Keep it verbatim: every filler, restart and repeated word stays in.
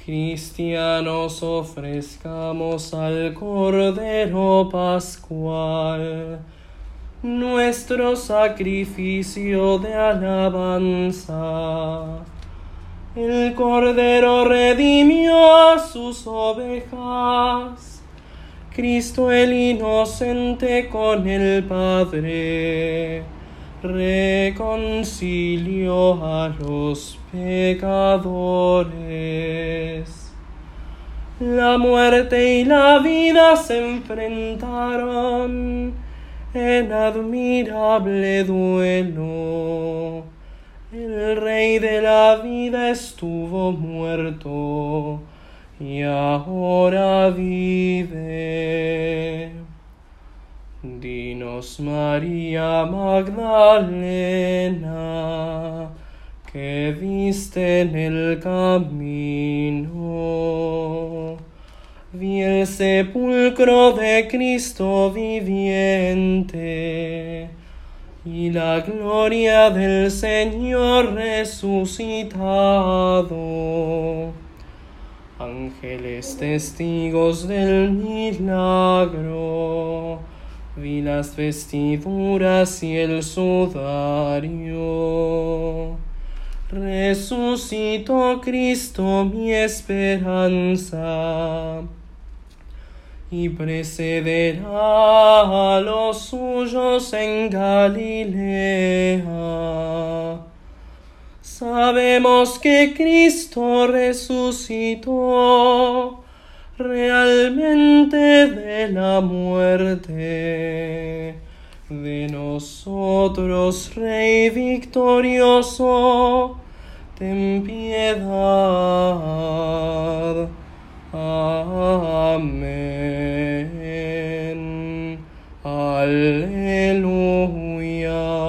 Cristianos, ofrezcamos al Cordero Pascual nuestro sacrificio de alabanza. El Cordero redimió a sus ovejas. Cristo el inocente con el Padre reconcilió a los pecadores. La muerte y la vida se enfrentaron en admirable duelo. El Rey de la vida estuvo muerto y ahora vive. Dinos, María Magdalena, que viste en el camino. Vi el sepulcro de Cristo viviente y la gloria del Señor resucitado. Ángeles testigos del milagro, vi las vestiduras y el sudario. Resucitó Cristo mi esperanza, y precederá a los suyos en Galilea. Sabemos que Cristo resucitó realmente de la muerte. De nosotros, Rey victorioso, ten piedad. Amén. Aleluya.